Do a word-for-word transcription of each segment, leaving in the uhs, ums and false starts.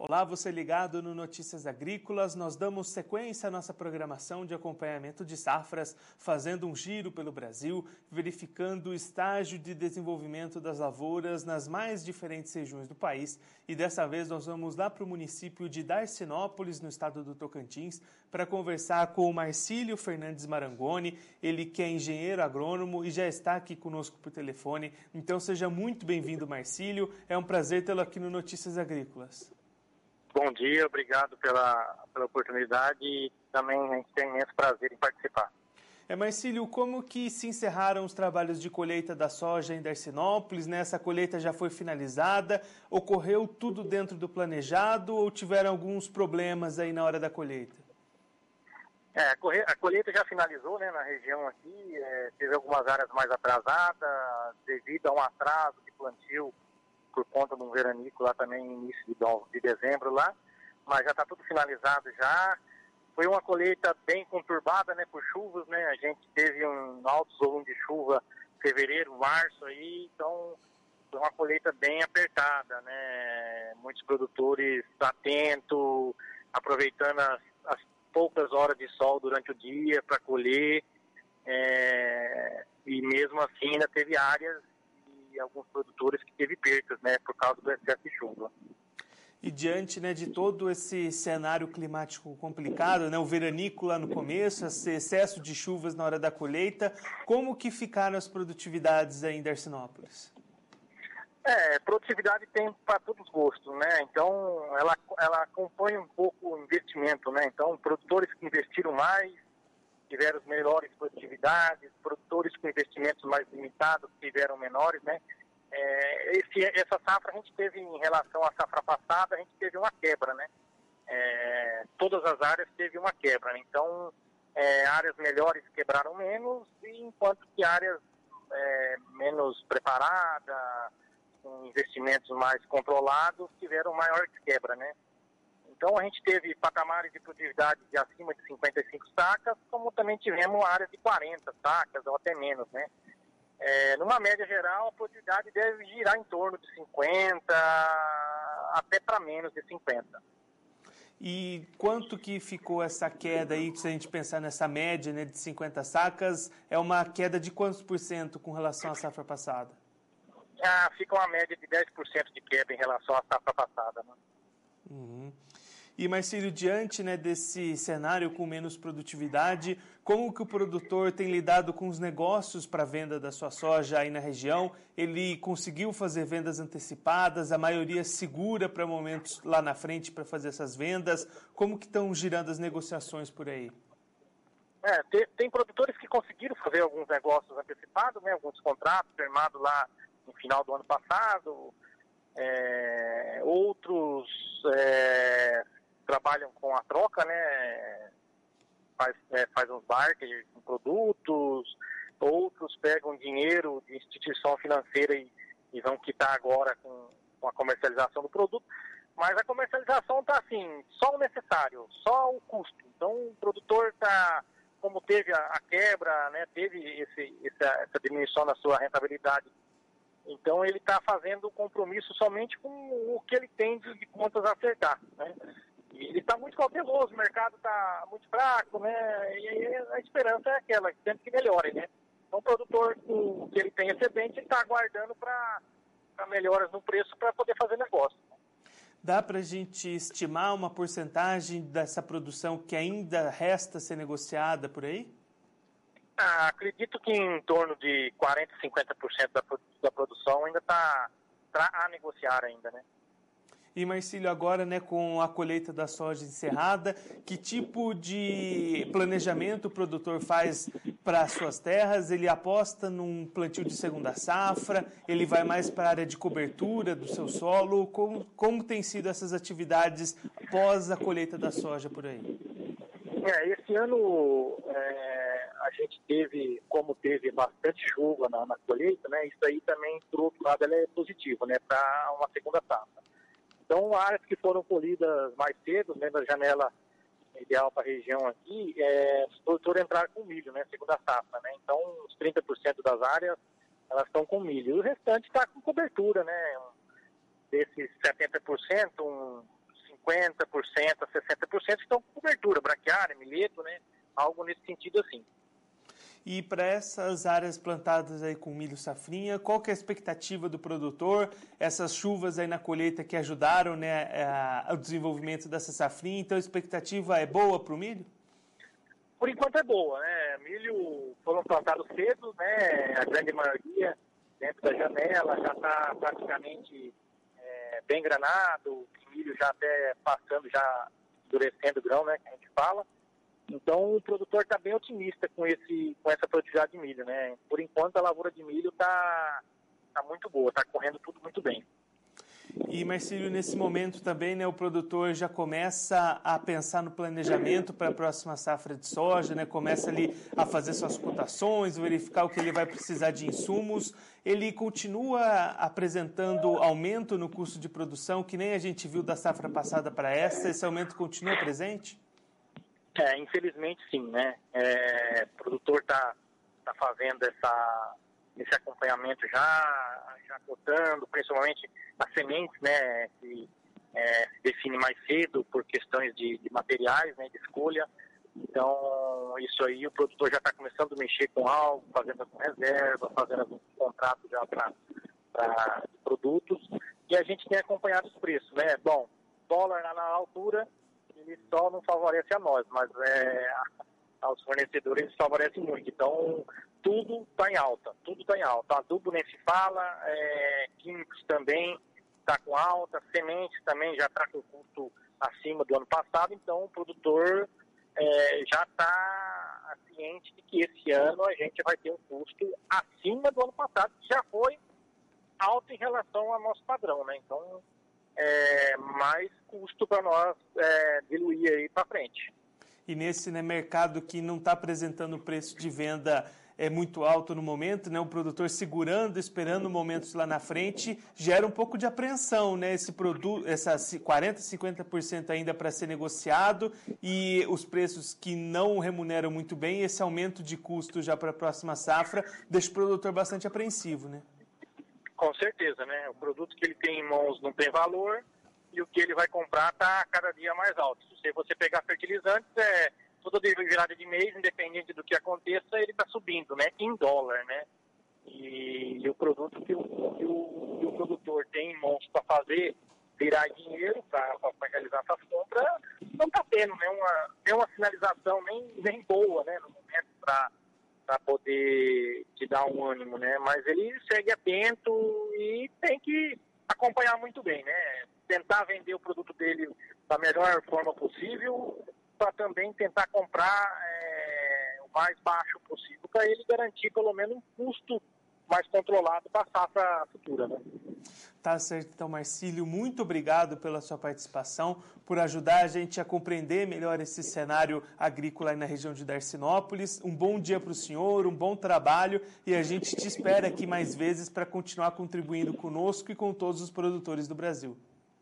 Olá, você ligado no Notícias Agrícolas. Nós damos sequência à nossa programação de acompanhamento de safras, fazendo um giro pelo Brasil, verificando o estágio de desenvolvimento das lavouras nas mais diferentes regiões do país. E dessa vez nós vamos lá para o município de Darcinópolis, no estado do Tocantins, para conversar com o Marcílio Fernandes Marangoni, ele que é engenheiro agrônomo e já está aqui conosco por telefone. Então seja muito bem-vindo, Marcílio. É um prazer tê-lo aqui no Notícias Agrícolas. Bom dia, obrigado pela, pela oportunidade e também a gente tem imenso prazer em participar. É, Marcílio, como que se encerraram os trabalhos de colheita da soja em Darcinópolis, né? Essa colheita já foi finalizada, ocorreu tudo dentro do planejado ou tiveram alguns problemas aí na hora da colheita? É, a colheita já finalizou, né, na região aqui, é, teve algumas áreas mais atrasadas devido a um atraso de plantio por conta de um veranico lá também, início de, de dezembro lá, mas já está tudo finalizado já. Foi uma colheita bem conturbada, né, por chuvas, né, a gente teve um alto volume de chuva em fevereiro, março aí, então foi uma colheita bem apertada, né, muitos produtores atentos, aproveitando as, as poucas horas de sol durante o dia para colher, é, e mesmo assim ainda teve áreas e alguns produtores que teve percas, né, por causa do excesso de chuva. E diante, né, de todo esse cenário climático complicado, né, o veranico lá no começo, esse excesso de chuvas na hora da colheita, como que ficaram as produtividades aí em Darcinópolis? É, produtividade tem para todos os gostos, né, então ela, ela acompanha um pouco o investimento, né, então produtores que investiram mais tiveram as melhores produtividades, produtores com investimentos mais limitados tiveram menores, né. É, esse, essa safra a gente teve, em relação à safra passada, a gente teve uma quebra, né. É, todas as áreas teve uma quebra, né? Então é, áreas melhores quebraram menos, enquanto que áreas é, menos preparadas, com investimentos mais controlados, tiveram maior quebra, né. Então a gente teve patamares de produtividade de acima de cinquenta e cinco sacas, como também tivemos áreas de quarenta sacas ou até menos, né. É, numa média geral, a produtividade deve girar em torno de cinquenta, até para menos de cinquenta. E quanto que ficou essa queda aí, se a gente pensar nessa média, né, de cinquenta sacas, é uma queda de quantos por cento com relação à safra passada? Ah, fica uma média de dez por cento de queda em relação à safra passada, né? Uhum. E, Marcílio, diante, né, desse cenário com menos produtividade, como que o produtor tem lidado com os negócios para a venda da sua soja aí na região? Ele conseguiu fazer vendas antecipadas, a maioria segura para momentos lá na frente para fazer essas vendas? Como que estão girando as negociações por aí? É, tem, tem produtores que conseguiram fazer alguns negócios antecipados, né, alguns contratos firmados lá no final do ano passado, é, outros é, trabalham com a troca, né, faz, é, faz uns barter com produtos, outros pegam dinheiro de instituição financeira e, e vão quitar agora com, com a comercialização do produto, mas a comercialização está assim, só o necessário, só o custo. Então o produtor está, como teve a, a quebra, né, teve esse, essa, essa diminuição na sua rentabilidade, então ele está fazendo o compromisso somente com o que ele tem de, de contas a acertar, né? E ele está muito cauteloso, o mercado está muito fraco, né? E a esperança é aquela, sempre que melhore, né? Então o produtor, com o que ele tem excedente, ele está aguardando para melhoras no preço para poder fazer negócio. Dá para a gente estimar uma porcentagem dessa produção que ainda resta ser negociada por aí? Ah, acredito que em torno de quarenta, cinquenta por cento da, da produção ainda está a negociar ainda, né? E, Marcílio, agora, né, com a colheita da soja encerrada, que tipo de planejamento o produtor faz para as suas terras? Ele aposta num plantio de segunda safra? Ele vai mais para a área de cobertura do seu solo? Como, como tem sido essas atividades após a colheita da soja por aí? É, esse ano é, a gente teve, como teve bastante chuva na, na colheita, né, isso aí também, por outro lado, ela é positivo, né, para uma segunda safra. Então, áreas que foram colhidas mais cedo, né, na janela ideal para a região aqui, é, os produtores entraram com milho, né, segunda safra, né, então os trinta por cento das áreas, elas estão com milho, e o restante está com cobertura, né, desses setenta por cento, um cinquenta por cento a sessenta por cento estão com cobertura, braquiária, milheto, né? Algo nesse sentido assim. E para essas áreas plantadas aí com milho safrinha, qual que é a expectativa do produtor? Essas chuvas aí na colheita que ajudaram, né, ao desenvolvimento dessa safrinha, então a expectativa é boa para o milho? Por enquanto é boa, né? Milho foram plantados cedo, né? A grande maioria dentro da janela já está praticamente é, bem granado, o milho já até passando, já endurecendo o grão, né? Que a gente fala. Então o produtor está bem otimista com, esse, com essa produtividade de milho, né? Por enquanto a lavoura de milho está tá muito boa, está correndo tudo muito bem. E, Marcílio, nesse momento também, né, o produtor já começa a pensar no planejamento para a próxima safra de soja, né, começa ali a fazer suas cotações, verificar o que ele vai precisar de insumos. Ele continua apresentando aumento no custo de produção, que nem a gente viu da safra passada para essa, esse aumento continua presente? É, infelizmente sim, né? É, o produtor está tá fazendo essa, esse acompanhamento já, já cotando, principalmente as sementes, né? Que é, se define mais cedo por questões de, de materiais, né? De escolha. Então, isso aí o produtor já está começando a mexer com algo, fazendo as reservas, fazendo alguns contratos já para produtos. E a gente tem acompanhado os preços, né? Bom, dólar na altura, ele só não favorece a nós, mas é, aos fornecedores eles favorecem muito. Então, tudo está em alta, tudo está em alta. Adubo nem se fala, é, químicos também está com alta, sementes também já está com custo acima do ano passado, então o produtor é, já está ciente de que esse ano a gente vai ter um custo acima do ano passado, que já foi alto em relação ao nosso padrão, né? Então, É, mais custo para nós é, diluir aí para frente. E nesse, né, mercado que não está apresentando preço de venda é muito alto no momento, né, o produtor segurando, esperando momentos lá na frente, gera um pouco de apreensão, né, esse produto, essa quarenta, cinquenta por cento ainda para ser negociado e os preços que não remuneram muito bem, esse aumento de custo já para a próxima safra deixa o produtor bastante apreensivo, né? Com certeza, né? O produto que ele tem em mãos não tem valor e o que ele vai comprar está cada dia mais alto. Se você pegar fertilizantes, é, toda virada de mês, independente do que aconteça, ele está subindo, né? Em dólar, né? E, e o produto que o, que, o, que o produtor tem em mãos para fazer virar dinheiro, para realizar essas compras, não está tendo nenhuma, nenhuma sinalização nem, nem boa, né? No momento para para poder te dar um ânimo, né? Mas ele segue atento e tem que acompanhar muito bem, né? Tentar vender o produto dele da melhor forma possível, para também tentar comprar é, o mais baixo possível, para ele garantir pelo menos um custo mais controlado para a safra futura, né? Tá certo, então, Marcílio, muito obrigado pela sua participação, por ajudar a gente a compreender melhor esse cenário agrícola aí na região de Darcinópolis. Um bom dia para o senhor, um bom trabalho e a gente te espera aqui mais vezes para continuar contribuindo conosco e com todos os produtores do Brasil.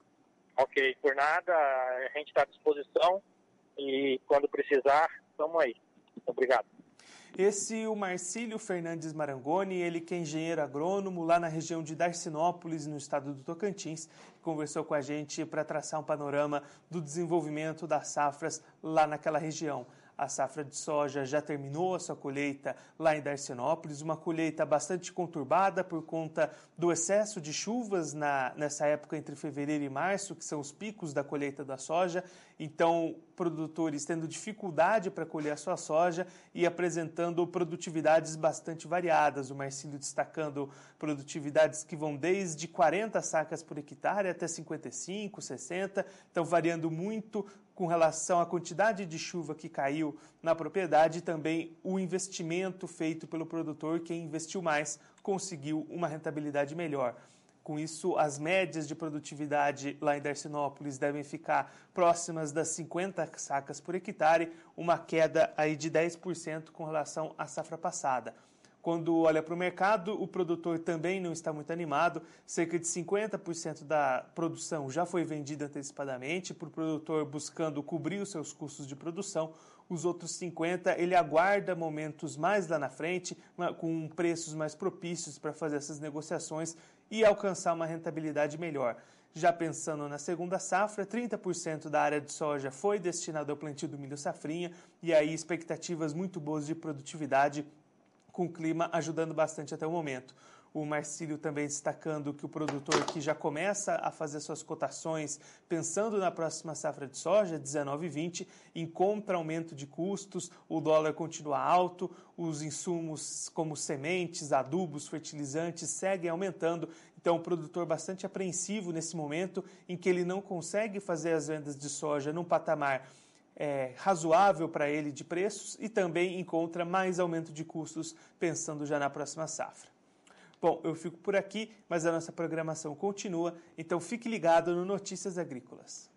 Ok, por nada, a gente está à disposição e quando precisar, estamos aí. Obrigado. Esse é o Marcílio Fernandes Marangoni, ele que é engenheiro agrônomo lá na região de Darcinópolis, no estado do Tocantins, conversou com a gente para traçar um panorama do desenvolvimento das safras lá naquela região. A safra de soja já terminou a sua colheita lá em Darcinópolis, uma colheita bastante conturbada por conta do excesso de chuvas na, nessa época entre fevereiro e março, que são os picos da colheita da soja. Então, produtores tendo dificuldade para colher a sua soja e apresentando produtividades bastante variadas. O Marcílio destacando produtividades que vão desde quarenta sacas por hectare até cinquenta e cinco, sessenta, então variando muito com relação à quantidade de chuva que caiu na propriedade e também o investimento feito pelo produtor. Quem investiu mais conseguiu uma rentabilidade melhor. Com isso, as médias de produtividade lá em Darcinópolis devem ficar próximas das cinquenta sacas por hectare, uma queda aí de dez por cento com relação à safra passada. Quando olha para o mercado, o produtor também não está muito animado. Cerca de cinquenta por cento da produção já foi vendida antecipadamente, por produtor buscando cobrir os seus custos de produção. Os outros cinquenta por cento ele aguarda momentos mais lá na frente, com preços mais propícios para fazer essas negociações e alcançar uma rentabilidade melhor. Já pensando na segunda safra, trinta por cento da área de soja foi destinada ao plantio do milho safrinha, e aí expectativas muito boas de produtividade, com o clima ajudando bastante até o momento. O Marcílio também destacando que o produtor que já começa a fazer suas cotações pensando na próxima safra de soja, dezenove e vinte, encontra aumento de custos, o dólar continua alto, os insumos como sementes, adubos, fertilizantes seguem aumentando, então o produtor bastante apreensivo nesse momento em que ele não consegue fazer as vendas de soja num patamar É, razoável para ele de preços e também encontra mais aumento de custos pensando já na próxima safra. Bom, eu fico por aqui, mas a nossa programação continua, então fique ligado no Notícias Agrícolas.